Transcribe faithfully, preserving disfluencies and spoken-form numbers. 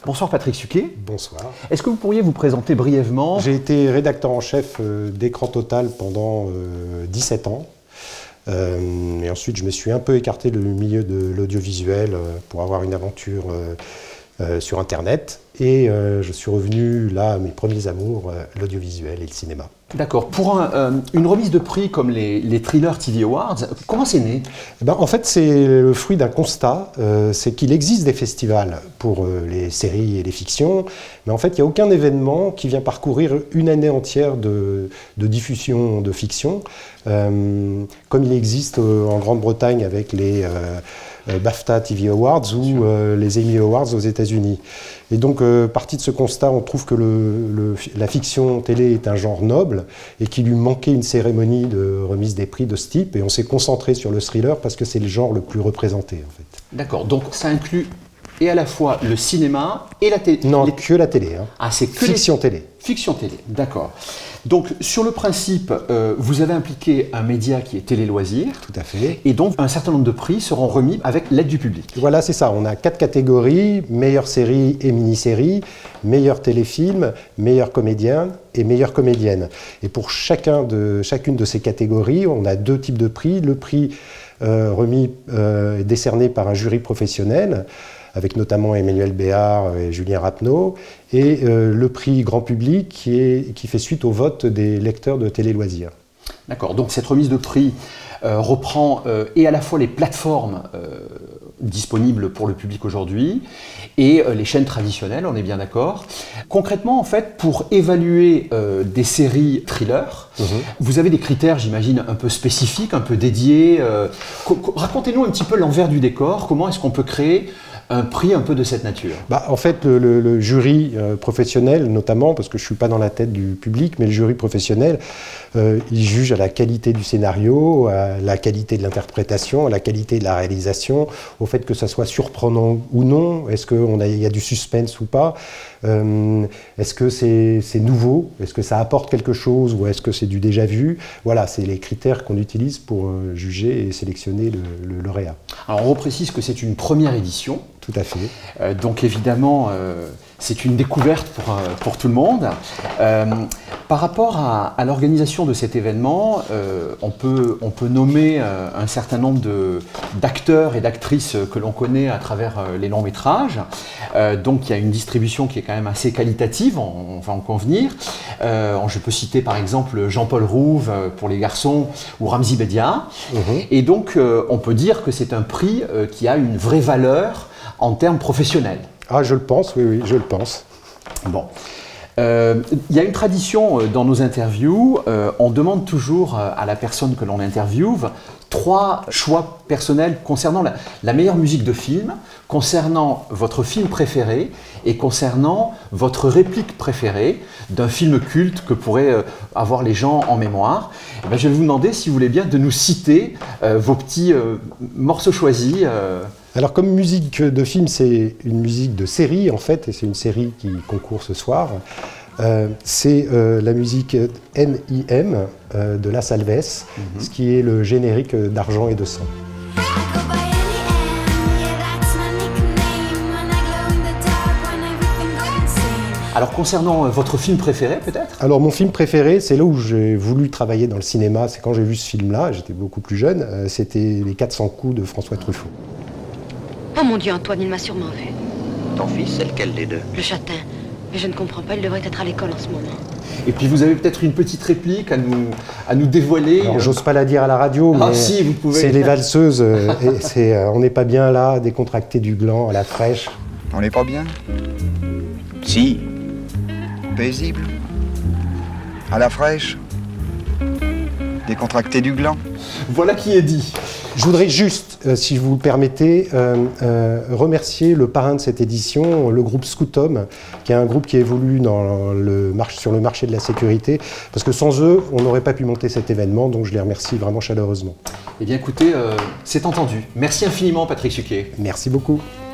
Bonsoir Patrick Suquet. Bonsoir. Est-ce que vous pourriez vous présenter brièvement? J'ai été rédacteur en chef d'Écran Total pendant euh, dix-sept ans. Euh, et ensuite, je me suis un peu écarté du milieu de l'audiovisuel euh, pour avoir une aventure euh, euh, sur Internet. Et euh, je suis revenu là à mes premiers amours, euh, l'audiovisuel et le cinéma. D'accord. Pour un, euh, une remise de prix comme les, les Thriller T V Awards, comment c'est né? Eh ben, en fait, c'est le fruit d'un constat, euh, c'est qu'il existe des festivals pour euh, les séries et les fictions, mais en fait, il n'y a aucun événement qui vient parcourir une année entière de, de diffusion de fiction, euh, comme il existe euh, en Grande-Bretagne avec les euh, euh, BAFTA T V Awards ou euh, les Emmy Awards aux États-Unis. Et donc, euh, parti de ce constat, on trouve que le, le, la fiction télé est un genre noble et qu'il lui manquait une cérémonie de remise des prix de ce type. Et on s'est concentré sur le thriller parce que c'est le genre le plus représenté, en fait. D'accord. Donc, ça inclut et à la fois le cinéma et la télé. Non, les... que la télé. Hein. Ah, c'est que fiction les... télé. Fiction télé, d'accord. Donc, sur le principe, euh, vous avez impliqué un média qui est Télé Loisirs. Tout à fait. Et donc, un certain nombre de prix seront remis avec l'aide du public. Voilà, c'est ça. On a quatre catégories, meilleure série et mini-série, meilleur téléfilm, meilleur comédien et meilleure comédienne. Et pour chacun de, chacune de ces catégories, on a deux types de prix. Le prix euh, remis euh, est décerné par un jury professionnel, avec notamment Emmanuel Béard et Julien Rapneau, et euh, le prix grand public qui, est, qui fait suite au vote des lecteurs de Télé Loisirs. D'accord, donc cette remise de prix euh, reprend euh, et à la fois les plateformes euh, disponibles pour le public aujourd'hui et euh, les chaînes traditionnelles, on est bien d'accord. Concrètement, en fait, pour évaluer euh, des séries thrillers, mmh. vous avez des critères, j'imagine, un peu spécifiques, un peu dédiés. Euh, racontez-nous un petit peu l'envers du décor, comment est-ce qu'on peut créer un prix un peu de cette nature? Bah, en fait, le, le, le jury euh, professionnel, notamment, parce que je ne suis pas dans la tête du public, mais le jury professionnel, euh, il juge à la qualité du scénario, à la qualité de l'interprétation, à la qualité de la réalisation, au fait que ça soit surprenant ou non, est-ce qu'il y a du suspense ou pas, euh, est-ce que c'est c'est nouveau, est-ce que ça apporte quelque chose ou est-ce que c'est du déjà vu. Voilà, c'est les critères qu'on utilise pour euh, juger et sélectionner le, le lauréat. Alors on reprécise que c'est une première édition. Tout à fait. Euh, donc évidemment, euh, c'est une découverte pour, euh, pour tout le monde. Euh, par rapport à, à l'organisation de cet événement, euh, on, peut, on peut nommer euh, un certain nombre d'acteurs et d'actrices que l'on connaît à travers euh, les longs métrages. Euh, donc il y a une distribution qui est quand même assez qualitative, on, on va en convenir. Euh, je peux citer par exemple Jean-Paul Rouve pour les garçons ou Ramzy Bedia. Mmh. Et donc euh, on peut dire que c'est un prix euh, qui a une vraie valeur en termes professionnels. Ah, je le pense, oui, oui, je le pense. Bon. Euh, il y a une tradition dans nos interviews, euh, on demande toujours à la personne que l'on interviewe trois choix personnels concernant la, la meilleure musique de film, concernant votre film préféré et concernant votre réplique préférée d'un film culte que pourraient euh, avoir les gens en mémoire. Et bien, je vais vous demander, si vous voulez bien, de nous citer euh, vos petits euh, morceaux choisis. Euh, Alors comme musique de film, c'est une musique de série en fait, et c'est une série qui concourt ce soir. Euh, c'est euh, la musique N I M euh, de La Salves, mm-hmm. ce qui est le générique d'Argent et de Sang. Alors concernant votre film préféré peut-être? Alors mon film préféré, c'est là où j'ai voulu travailler dans le cinéma, c'est quand j'ai vu ce film-là, j'étais beaucoup plus jeune, euh, c'était Les quatre cents coups de François Truffaut. Oh mon Dieu, Antoine, il m'a sûrement vu. Ton fils, c'est lequel des deux? Le châtain. Mais je ne comprends pas, il devrait être à l'école en ce moment. Et puis vous avez peut-être une petite réplique à nous, à nous dévoiler. Alors j'ose pas la dire à la radio, ah, mais si, vous pouvez. C'est Les Valseuses, euh, et c'est, euh, on n'est pas bien là, décontracté du gland, à la fraîche. On n'est pas bien? Si. Paisible? À la fraîche? Décontracté du gland? Voilà qui est dit. Je voudrais juste, euh, si vous le permettez, euh, euh, remercier le parrain de cette édition, le groupe Scoutom, qui est un groupe qui évolue dans le marché, sur le marché de la sécurité, parce que sans eux, on n'aurait pas pu monter cet événement, donc je les remercie vraiment chaleureusement. Eh bien écoutez, euh, c'est entendu. Merci infiniment Patrick Suquet. Merci beaucoup.